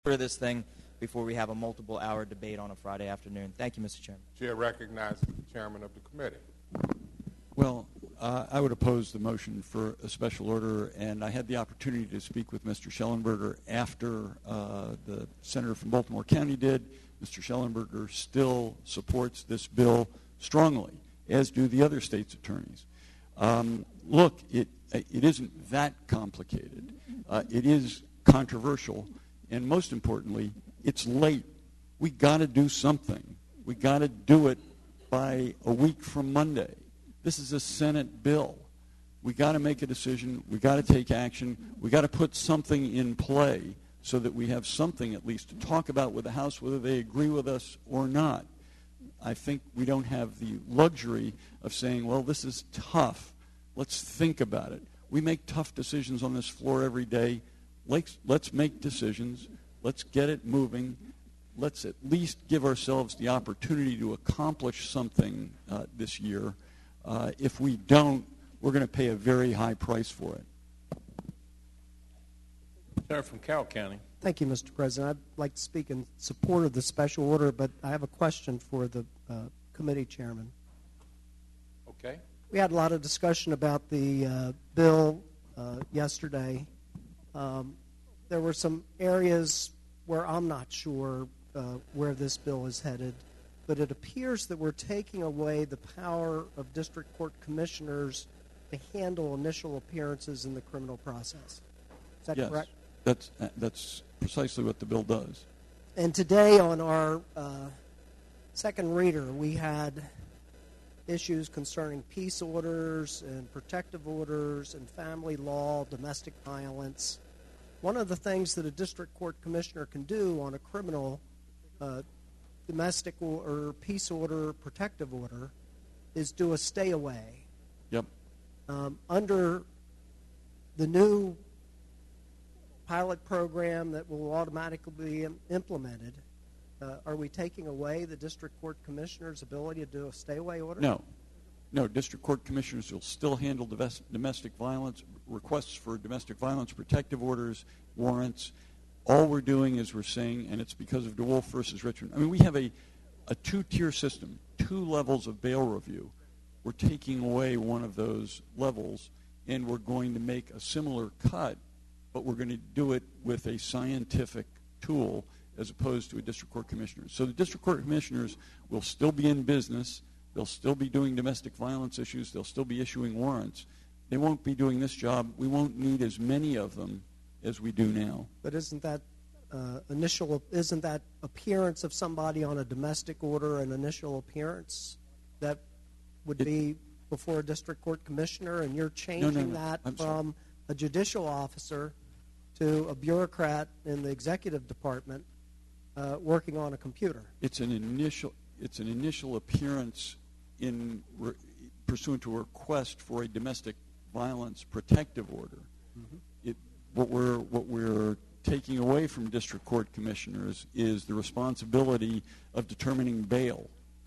for this thing before we have a multiple-hour debate on a Friday afternoon. Thank you, Mr. Chairman. Chair recognizes the chairman of the committee. Well, I would oppose the motion for a special order, and I had the opportunity to speak with Mr. Schellenberger after the senator from Baltimore County did. Mr. Schellenberger still supports this bill strongly, as do the other state's attorneys. Look, it isn't that complicated. It is controversial, and most importantly, it's late. We got to do something. We got to do it by a week from Monday. This is a Senate bill. We got to make a decision. We got to take action. We got to put something in play so that we have something at least to talk about with the House, whether they agree with us or not. I think we don't have the luxury of saying, well, this is tough. Let's think about it. We make tough decisions on this floor every day. Let's make decisions. Let's get it moving. Let's at least give ourselves the opportunity to accomplish something this year. If we don't, we're going to pay a very high price for it. Senator from Carroll County. Thank you, Mr. President. I'd like to speak in support of the special order, but I have a question for the committee chairman. Okay. We had a lot of discussion about the bill yesterday. There were some areas where I'm not sure where this bill is headed, but it appears that we're taking away the power of district court commissioners to handle initial appearances in the criminal process. Is that correct? That's precisely what the bill does. And today on our second reader, we had issues concerning peace orders and protective orders and family law, domestic violence. One of the things that a district court commissioner can do on a criminal domestic or peace order, protective order, is do a stay away. Yep. Under the new pilot program that will automatically be implemented, are we taking away the district court commissioner's ability to do a stay away order? No, district court commissioners will still handle domestic violence, requests for domestic violence, protective orders, warrants. All we're doing is we're saying, and it's because of DeWolf versus Richmond. I mean, we have a two-tier system, 2 levels of bail review. We're taking away one of those levels, and we're going to make a similar cut, but we're going to do it with a scientific tool as opposed to a district court commissioner. So the district court commissioners will still be in business. They'll still be doing domestic violence issues. They'll still be issuing warrants. They won't be doing this job. We won't need as many of them as we do now. But isn't that appearance of somebody on a domestic order an initial appearance that would be before a district court commissioner, and you're changing that from a judicial officer to a bureaucrat in the executive department working on a computer? It's an initial appearance pursuant to a request for a domestic violence protective order. Mm-hmm. What we're taking away from district court commissioners is the responsibility of determining bail.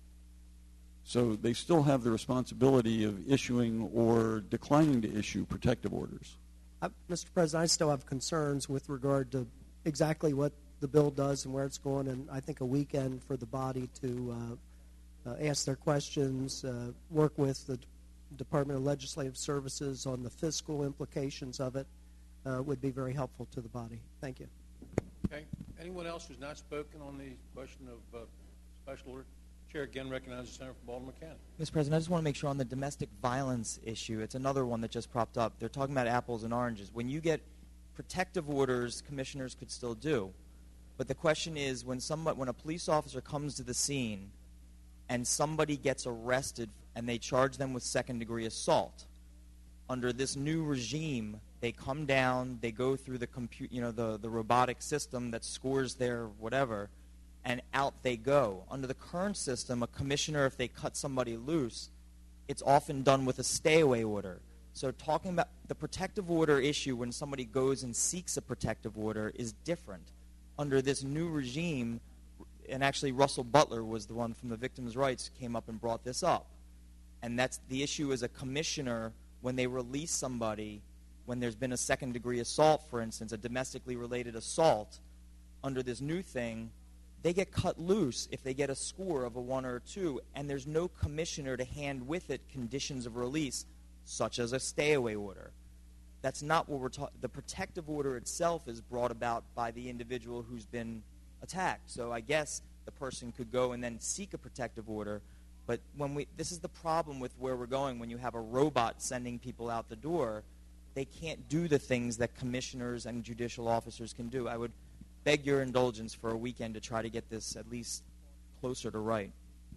So they still have the responsibility of issuing or declining to issue protective orders. Mr. President, I still have concerns with regard to exactly what the bill does and where it's going, and I think a weekend for the body to ask their questions, work with the Department of Legislative Services on the fiscal implications of it would be very helpful to the body. Thank you. Okay. Anyone else who's not spoken on the question of special order? Chair again recognizes the Senator from Baltimore County. Mr. President, I just want to make sure on the domestic violence issue, it's another one that just propped up. They're talking about apples and oranges. When you get protective orders, commissioners could still do. But the question is, when a police officer comes to the scene and somebody gets arrested and they charge them with second-degree assault, under this new regime, they come down, they go through the robotic system that scores their whatever, and out they go. Under the current system, a commissioner, if they cut somebody loose, it's often done with a stay-away order. So talking about the protective order issue when somebody goes and seeks a protective order is different. Under this new regime, and actually Russell Butler was the one from the Victims' Rights came up and brought this up. And that's the issue as a commissioner when they release somebody, when there's been a second-degree assault, for instance, a domestically related assault, under this new thing, they get cut loose if they get a score of a 1 or a 2, and there's no commissioner to hand with it conditions of release, such as a stay-away order. That's not what we're talking. The protective order itself is brought about by the individual who's been attacked. So I guess the person could go and then seek a protective order. But this is the problem with where we're going. When you have a robot sending people out the door, they can't do the things that commissioners and judicial officers can do. I would beg your indulgence for a weekend to try to get this at least closer to right.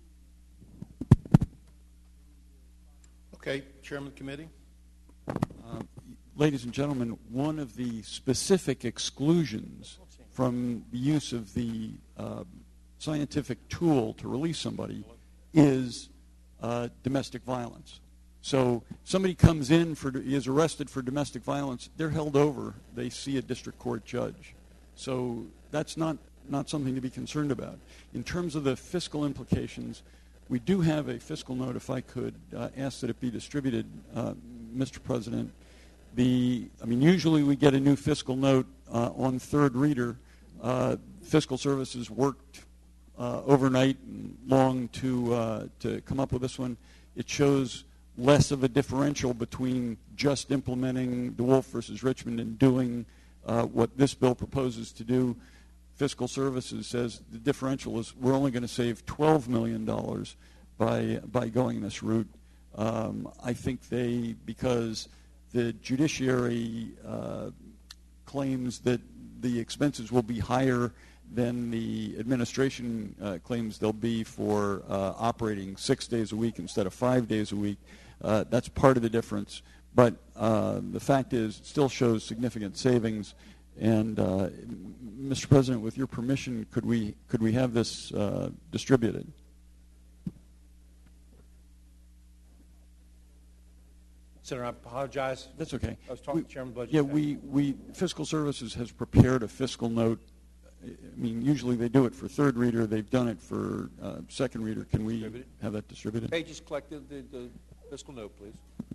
Okay, Chairman of the Committee. Ladies and gentlemen, one of the specific exclusions from the use of the scientific tool to release somebody is domestic violence. So somebody comes in, is arrested for domestic violence, they're held over, they see a district court judge. So that's not something to be concerned about. In terms of the fiscal implications, we do have a fiscal note, if I could ask that it be distributed, Mr. President. Usually we get a new fiscal note on third reader. Fiscal Services worked overnight and long to come up with this one. It shows less of a differential between just implementing DeWolf versus Richmond and doing what this bill proposes to do. Fiscal Services says the differential is we're only going to save $12 million by going this route. I think because the judiciary claims that the expenses will be higher than the administration claims they'll be for operating 6 days a week instead of 5 days a week. That's part of the difference. But the fact is, it still shows significant savings. And Mr. President, with your permission, could we have this distributed? Senator, I apologize. That's okay. I was talking to Chairman of the Budget. Yeah, Committee. Fiscal Services has prepared a fiscal note. Usually they do it for third reader. They've done it for second reader. Can we have that distributed? Pages collected the fiscal note, please.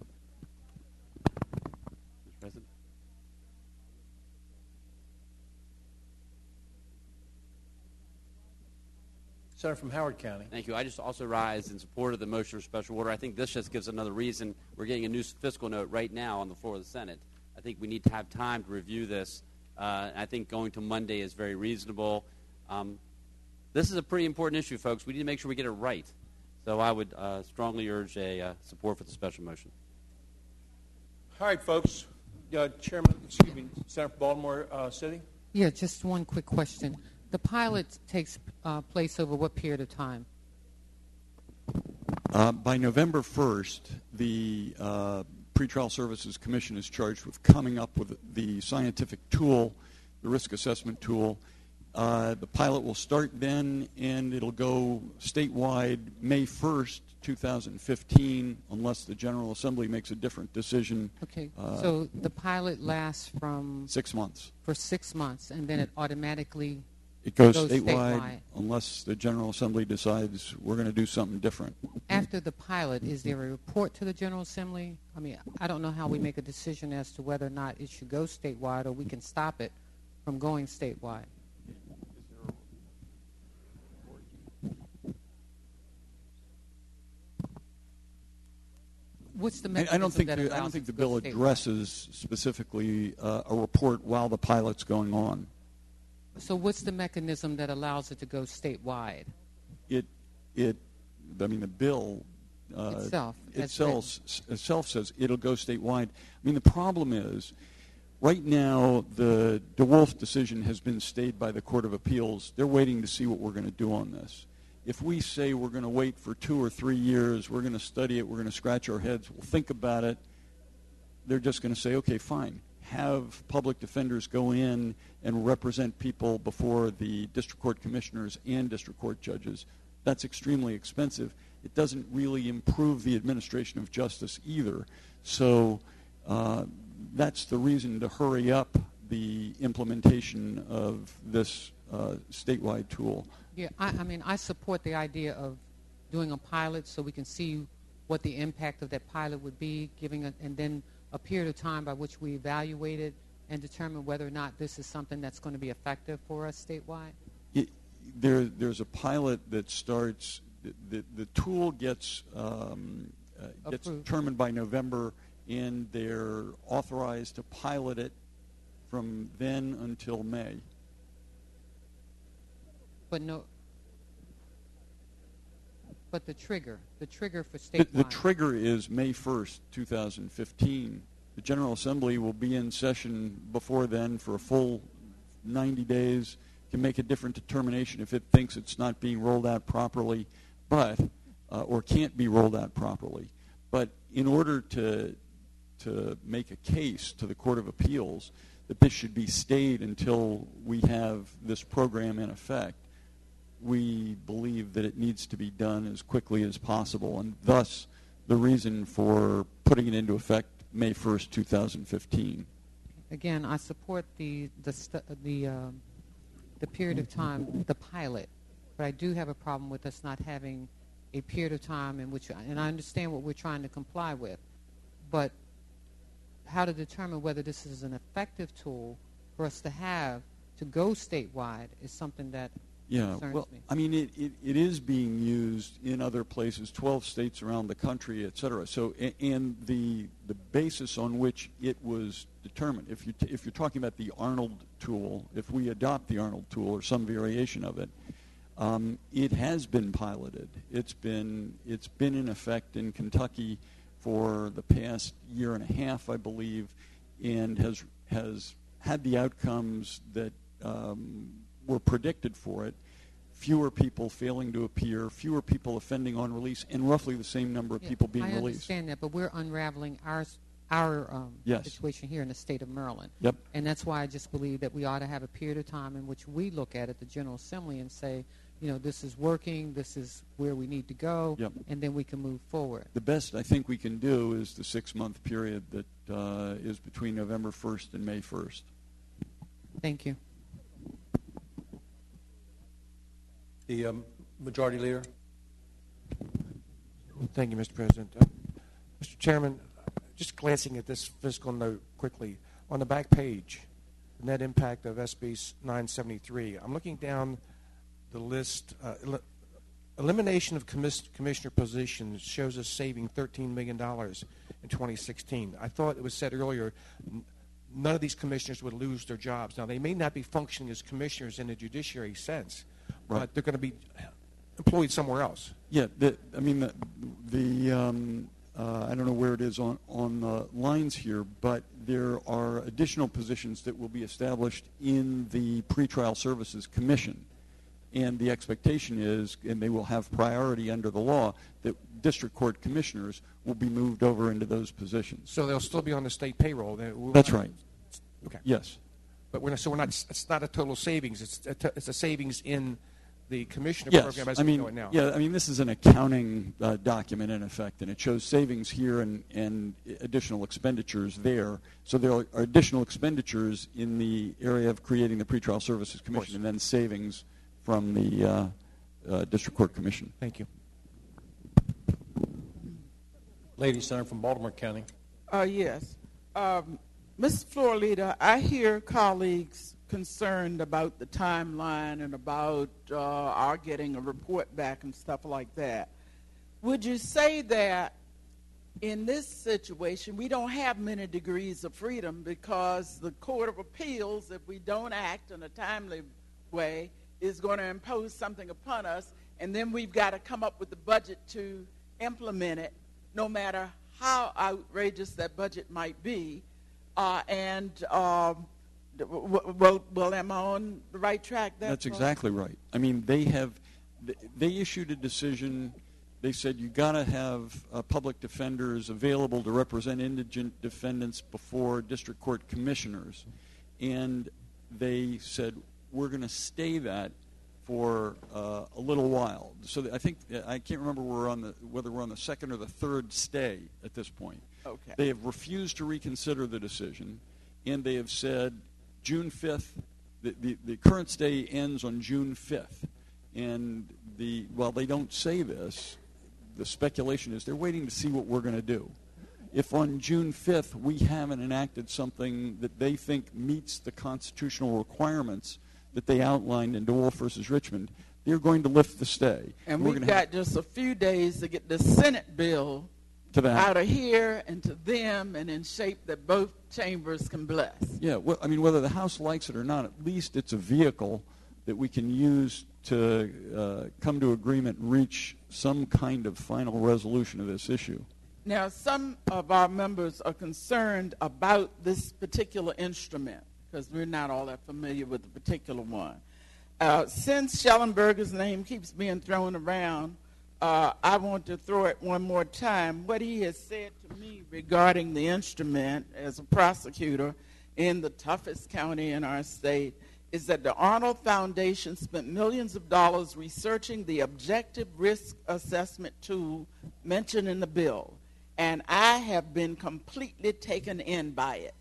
Mr. President. Senator from Howard County. Thank you. I just also rise in support of the motion for special order. I think this just gives another reason. We're getting a new fiscal note right now on the floor of the Senate. I think we need to have time to review this. I think going to Monday is very reasonable. This is a pretty important issue, folks. We need to make sure we get it right. So I would strongly urge a support for the special motion. All right, folks. Senator from Baltimore City. Yeah, just one quick question. The pilot takes place over what period of time? By November 1st, the Pretrial Services Commission is charged with coming up with the scientific tool, the risk assessment tool. The pilot will start then, and it'll go statewide May 1st, 2015, unless the General Assembly makes a different decision. Okay, so the pilot lasts from 6 months. For 6 months, and then it automatically It goes statewide unless the General Assembly decides we're going to do something different. After the pilot, is there a report to the General Assembly? I mean, I don't know how we make a decision as to whether or not it should go statewide, or we can stop it from going statewide. What's the mechanism I don't think that allows the it to bill go statewide? addresses specifically a report while the pilot's going on. So what's the mechanism that allows it to go statewide? The bill itself says it'll go statewide. I mean, the problem is, right now, the DeWolf decision has been stayed by the Court of Appeals. They're waiting to see what we're going to do on this. If we say we're going to wait for 2 or 3 years, we're going to study it, we're going to scratch our heads, we'll think about it, they're just going to say, okay, fine. Have public defenders go in and represent people before the district court commissioners and district court judges. That's extremely expensive. It doesn't really improve the administration of justice either. So that's the reason to hurry up the implementation of this statewide tool. Yeah, I support the idea of doing a pilot so we can see what the impact of that pilot would be, and then a period of time by which we evaluate it and determine whether or not this is something that's going to be effective for us statewide? There's a pilot that starts. The tool gets determined by November, and they're authorized to pilot it from then until May. But the trigger for statewide. The trigger is May 1st, 2015. The General Assembly will be in session before then for a full 90 days, can make a different determination if it thinks it's not being rolled out properly, but or can't be rolled out properly. But in order to make a case to the Court of Appeals that this should be stayed until we have this program in effect, we believe that it needs to be done as quickly as possible, and thus the reason for putting it into effect May 1st, 2015. Again, I support the period of time, the pilot, but I do have a problem with us not having a period of time in which, and I understand what we're trying to comply with, but how to determine whether this is an effective tool for us to have to go statewide is something that concerns me. I mean, it is being used in other places, 12 states around the country, et cetera. So, and the basis on which it was determined, if you're talking about the Arnold tool, if we adopt the Arnold tool or some variation of it, it has been piloted. It's been in effect in Kentucky for the past year and a half, I believe, and has had the outcomes that were predicted for it. Fewer people failing to appear, fewer people offending on release, and roughly the same number of people being released. I understand that, but we're unraveling our situation here in the state of Maryland. Yep. And that's why I just believe that we ought to have a period of time in which we look at the General Assembly and say, this is working, this is where we need to go, yep, and then we can move forward. The best I think we can do is the 6-month period that is between November 1st and May 1st. Thank you. The Majority Leader. Thank you, Mr. President. Mr. Chairman, just glancing at this fiscal note quickly, on the back page, the net impact of SB 973, I'm looking down the list. Elimination of commissioner positions shows us saving $13 million in 2016. I thought it was said earlier none of these commissioners would lose their jobs. Now, they may not be functioning as commissioners in a judiciary sense, right, but they're going to be employed somewhere else. Yeah, I don't know where it is on the lines here, but there are additional positions that will be established in the Pretrial Services Commission. And the expectation is, and they will have priority under the law, that district court commissioners will be moved over into those positions. So they'll still be on the state payroll. That's right. Okay. Yes. But we're not. It's not a total savings. It's a savings in the commissioner program as we know it now. Yeah. I mean, this is an accounting document in effect, and it shows savings here and additional expenditures there. So there are additional expenditures in the area of creating the Pretrial Services Commission, and then savings from the District Court Commission. Thank you. Lady Senator from Baltimore County. Yes. Mr. Floor Leader, I hear colleagues concerned about the timeline and about our getting a report back and stuff like that. Would you say that in this situation we don't have many degrees of freedom because the Court of Appeals, if we don't act in a timely way, is going to impose something upon us, and then we've got to come up with the budget to implement it, no matter how outrageous that budget might be, well, am I on the right track? That's exactly right. I mean, they issued a decision. They said you got to have public defenders available to represent indigent defendants before district court commissioners, and they said we're going to stay that for a little while. So I think I can't remember whether we're on the second or the third stay at this point. Okay. They have refused to reconsider the decision, and they have said June 5th. The current stay ends on June 5th, and while they don't say this, the speculation is they're waiting to see what we're going to do. if on June 5th we haven't enacted something that they think meets the constitutional requirements that they outlined in DeWolf versus Richmond, they're going to lift the stay. And we've got just a few days to get the Senate bill out of here and to them and in shape that both chambers can bless. Yeah, well, I mean, whether the House likes it or not, at least it's a vehicle that we can use to come to agreement and reach some kind of final resolution of this issue. Now, some of our members are concerned about this particular instrument because we're not all that familiar with the particular one. Since Schellenberger's name keeps being thrown around, I want to throw it one more time. What he has said to me regarding the instrument as a prosecutor in the toughest county in our state is that the Arnold Foundation spent millions of dollars researching the objective risk assessment tool mentioned in the bill, and I have been completely taken in by it.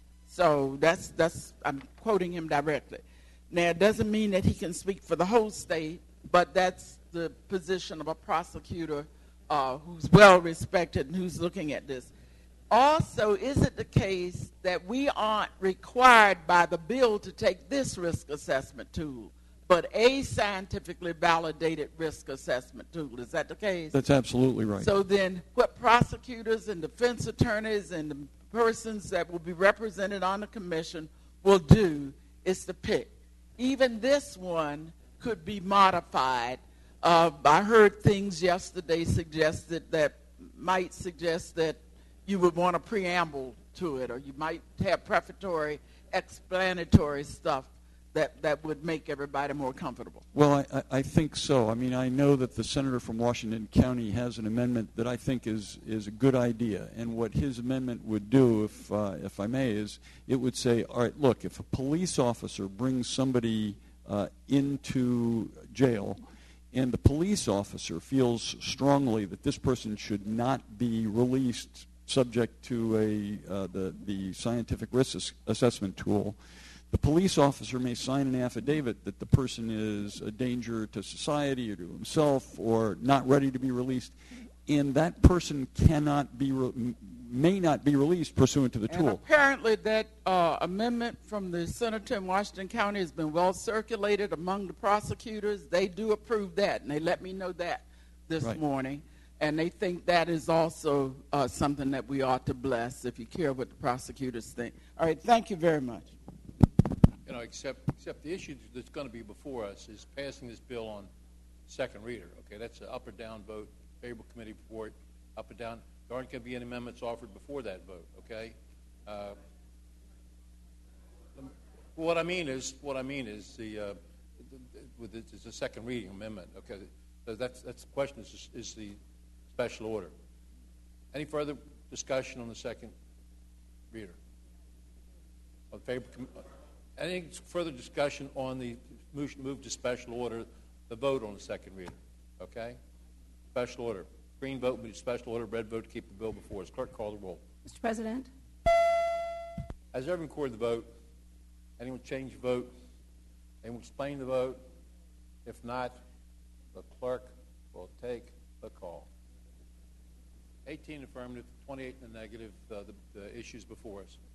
So that's I'm quoting him directly. Now, it doesn't mean that he can speak for the whole state, but that's the position of a prosecutor who's well respected and who's looking at this. Also, is it the case that we aren't required by the bill to take this risk assessment tool, but a scientifically validated risk assessment tool? Is that the case? That's absolutely right. So then what prosecutors and defense attorneys and the persons that will be represented on the commission will do is to pick. Even this one could be modified. I heard things yesterday suggested that might suggest that you would want a preamble to it, or you might have prefatory, explanatory stuff that would make everybody more comfortable. Well, I think so. I mean, I know that the senator from Washington County has an amendment that I think is a good idea. And what his amendment would do, if I may, is it would say, all right, look, if a police officer brings somebody into jail and the police officer feels strongly that this person should not be released subject to the scientific risk assessment tool, the police officer may sign an affidavit that the person is a danger to society or to himself or not ready to be released, and that person may not be released pursuant to the tool. And apparently that amendment from the senator in Washington County has been well circulated among the prosecutors. They do approve that, and they let me know that this morning. And they think that is also something that we ought to bless if you care what the prosecutors think. All right, thank you very much. You know, except the issue that's going to be before us is passing this bill on second reader. Okay, that's an up or down vote. Favorable committee report, up or down. There aren't going to be any amendments offered before that vote. Okay. What I mean is it's a second reading amendment. Okay, so that's the question. Is the special order. Any further discussion on the second reader? Any further discussion on the move to special order, the vote on the second reader? Okay? Special order. Green vote, move to special order. Red vote to keep the bill before us. Clerk, call the roll. Mr. President? Has everyone recorded the vote? Anyone change the vote? Anyone explain the vote? If not, the clerk will take the call. 18 affirmative, 28 in the negative, the issues before us.